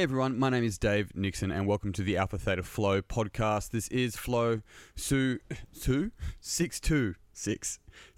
Hey everyone, my name is Dave Nixon and welcome to the Alpha Theta Flow podcast. This is Flow 626.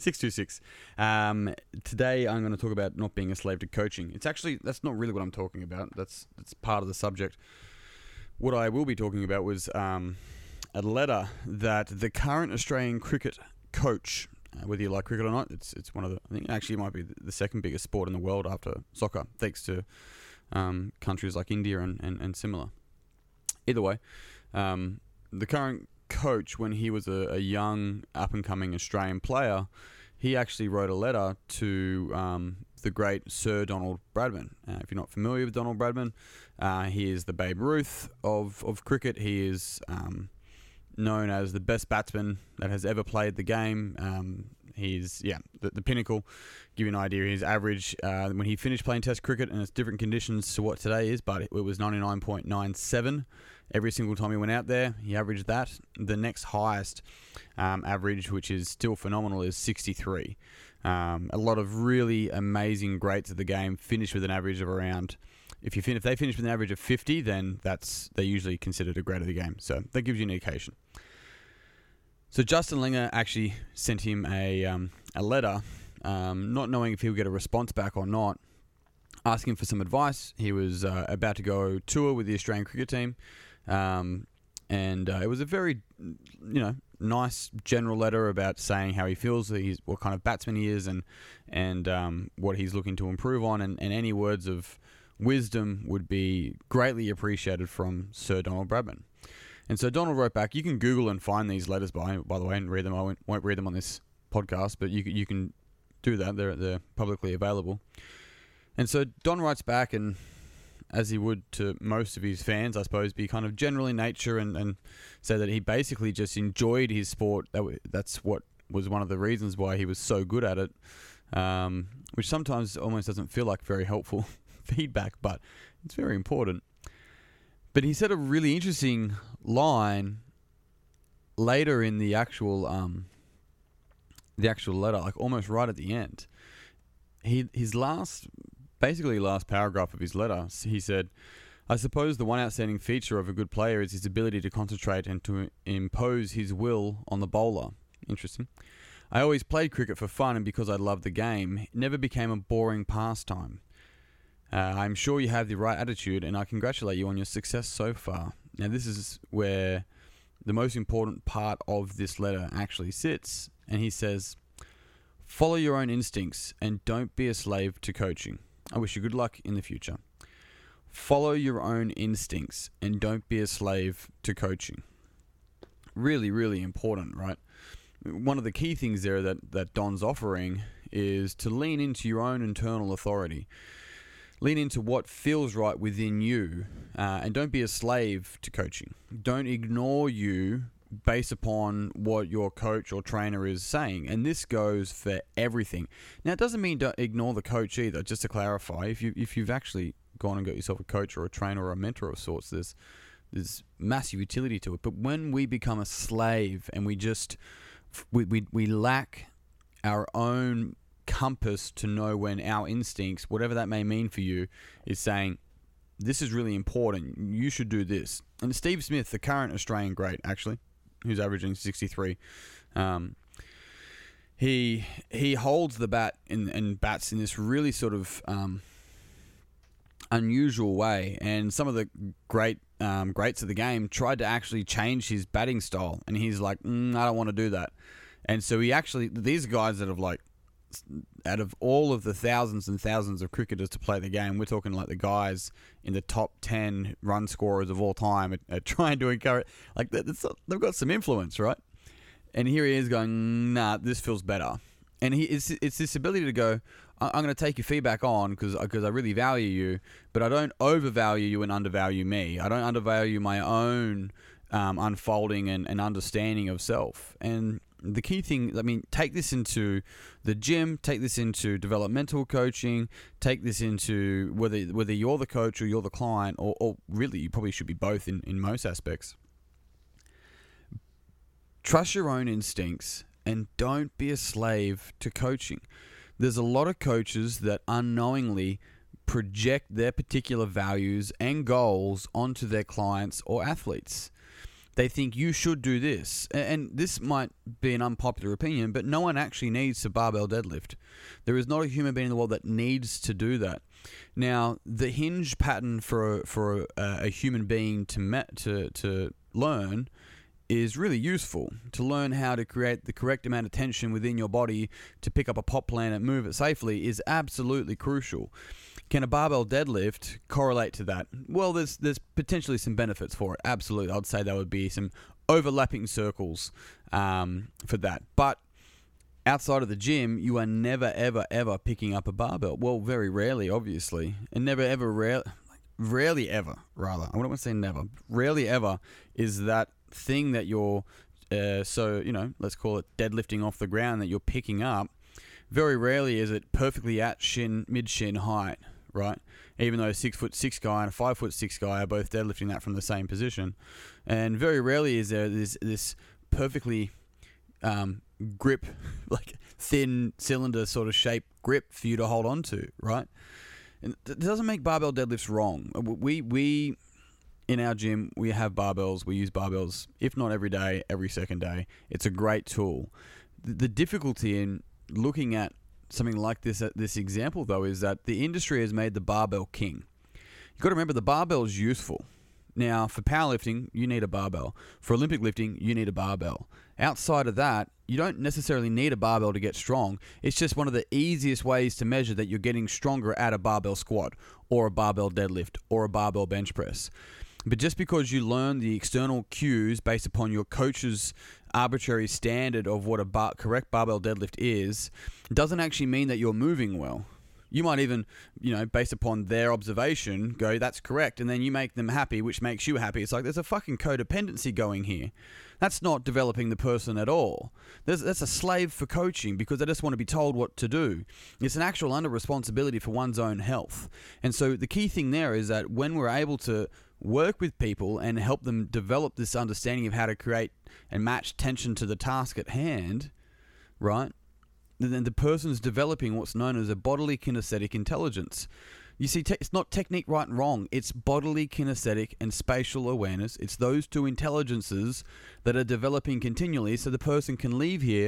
Today I'm going to talk about not being a slave to coaching. That's not really what I'm talking about. That's part of the subject. What I will be talking about was a letter that the current Australian cricket coach, whether you like cricket or not, it's one of the, I think actually it might be the second biggest sport in the world after soccer, thanks to countries like India and similar. Either way, the current coach, when he was a young up-and-coming Australian player, he actually wrote a letter to the great Sir Donald Bradman. If you're not familiar with Donald Bradman, he is the Babe Ruth of cricket. He is known as the best batsman that has ever played the game. He's the pinnacle. Give you an idea, his average when he finished playing Test cricket, and it's different conditions to what today is, but it was 99.97 every single time he went out there. He averaged that. The next highest average, which is still phenomenal, is 63. A lot of really amazing greats of the game finish with an average of around. If they finish with an average of 50, then they're usually considered a great of the game. So that gives you an indication. So Justin Langer actually sent him a letter, not knowing if he'll get a response back or not, asking for some advice. He was about to go tour with the Australian cricket team, and it was a very, nice general letter about saying how he feels, what kind of batsman he is, and what he's looking to improve on, and any words of wisdom would be greatly appreciated from Sir Donald Bradman. And so Donald wrote back. You can Google and find these letters, by the way, and read them. I won't read them on this podcast, but you can do that. They're publicly available. And so Don writes back, and as he would to most of his fans, I suppose, be kind of general in nature, and say that he basically just enjoyed his sport. That's what was one of the reasons why he was so good at it, which sometimes almost doesn't feel like very helpful feedback, but it's very important. But he said a really interesting line later in the actual letter, like almost right at the end. His last paragraph of his letter, he said, "I suppose the one outstanding feature of a good player is his ability to concentrate and to impose his will on the bowler." Interesting. "I always played cricket for fun and because I loved the game. It never became a boring pastime. I'm sure you have the right attitude, and I congratulate you on your success so far." Now, this is where the most important part of this letter actually sits. And he says, "Follow your own instincts and don't be a slave to coaching. I wish you good luck in the future." Follow your own instincts and don't be a slave to coaching. Really, really important, right? One of the key things there that Don's offering is to lean into your own internal authority. Lean into what feels right within you, and don't be a slave to coaching. Don't ignore you based upon what your coach or trainer is saying. And this goes for everything. Now, it doesn't mean don't ignore the coach either, just to clarify. If you've actually gone and got yourself a coach or a trainer or a mentor of sorts, there's massive utility to it. But when we become a slave and we lack our own compass to know when our instincts, whatever that may mean for you, is saying, this is really important, you should do this. And Steve Smith, the current Australian great, actually, who's averaging 63, he holds the bat and bats in this really sort of unusual way. And some of the greats of the game tried to actually change his batting style, and he's like, I don't want to do that. And so these guys that have, like, out of all of the thousands and thousands of cricketers to play the game, we're talking like the guys in the top 10 run scorers of all time are trying to encourage, like, they've got some influence, right? And here he is going, nah, this feels better. And it's this ability to go, I'm going to take your feedback on because I really value you, but I don't overvalue you and undervalue me. I don't undervalue my own unfolding and understanding of self. And the key thing, I mean, take this into the gym, take this into developmental coaching, take this into whether you're the coach or you're the client, or really you probably should be both in most aspects. Trust your own instincts and don't be a slave to coaching. There's a lot of coaches that unknowingly project their particular values and goals onto their clients or athletes. They think you should do this. And this might be an unpopular opinion, but no one actually needs to barbell deadlift. There is not a human being in the world that needs to do that. Now, the hinge pattern for a human being to learn is really useful. To learn how to create the correct amount of tension within your body to pick up a pop plant and move it safely is absolutely crucial. Can a barbell deadlift correlate to that? Well, there's potentially some benefits for it. Absolutely. I'd say there would be some overlapping circles for that. But outside of the gym, you are never, ever, ever picking up a barbell. Well, very rarely, obviously. And rarely ever, rather. I wouldn't want to say never. Rarely ever is that thing that you're, let's call it deadlifting off the ground that you're picking up. Very rarely is it perfectly at mid-shin height, right? Even though a 6'6" guy and a 5'6" guy are both deadlifting that from the same position. And very rarely is there this perfectly grip, like thin cylinder sort of shaped grip for you to hold on to, right? And it doesn't make barbell deadlifts wrong. We in our gym, we have barbells. We use barbells, if not every day, every second day. It's a great tool. The difficulty in looking at something like this example, though, is that the industry has made the barbell king. You've got to remember the barbell is useful. Now, for powerlifting, you need a barbell. For Olympic lifting, you need a barbell. Outside of that, you don't necessarily need a barbell to get strong. It's just one of the easiest ways to measure that you're getting stronger at a barbell squat or a barbell deadlift or a barbell bench press. But just because you learn the external cues based upon your coach's arbitrary standard of what a correct barbell deadlift is, doesn't actually mean that you're moving well. You might even, based upon their observation, go, that's correct, and then you make them happy, which makes you happy. It's like there's a fucking codependency going here. That's not developing the person at all. That's a slave for coaching because they just want to be told what to do. It's an actual under responsibility for one's own health. And so the key thing there is that when we're able to work with people and help them develop this understanding of how to create and match tension to the task at hand, right? Then the person's developing what's known as a bodily kinesthetic intelligence. You see, it's not technique right and wrong. It's bodily kinesthetic and spatial awareness. It's those two intelligences that are developing continually so the person can leave here,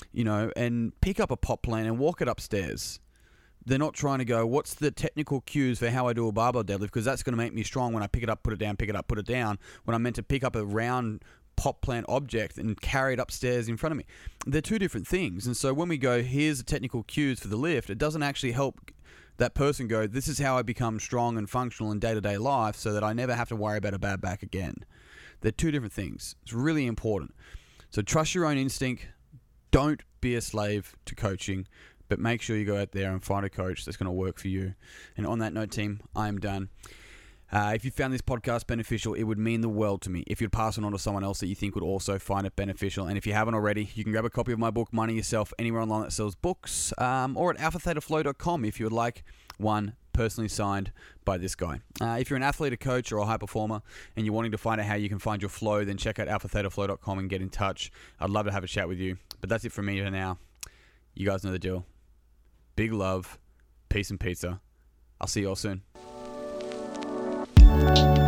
and pick up a pop plant and walk it upstairs. They're not trying to go, what's the technical cues for how I do a barbell deadlift? Because that's going to make me strong when I pick it up, put it down, pick it up, put it down. When I'm meant to pick up a round pop plant object and carry it upstairs in front of me. They're two different things. And so when we go, here's the technical cues for the lift, it doesn't actually help that person go, this is how I become strong and functional in day-to-day life so that I never have to worry about a bad back again. They're two different things. It's really important. So trust your own instinct. Don't be a slave to coaching. But make sure you go out there and find a coach that's going to work for you. And on that note, team, I am done. If you found this podcast beneficial, it would mean the world to me if you'd pass it on to someone else that you think would also find it beneficial. And if you haven't already, you can grab a copy of my book, Money Yourself, anywhere online that sells books, or at alphathetaflow.com if you would like one personally signed by this guy. If you're an athlete, a coach, or a high performer, and you're wanting to find out how you can find your flow, then check out alphathetaflow.com and get in touch. I'd love to have a chat with you. But that's it from me for now. You guys know the deal. Big love, peace and pizza. I'll see you all soon.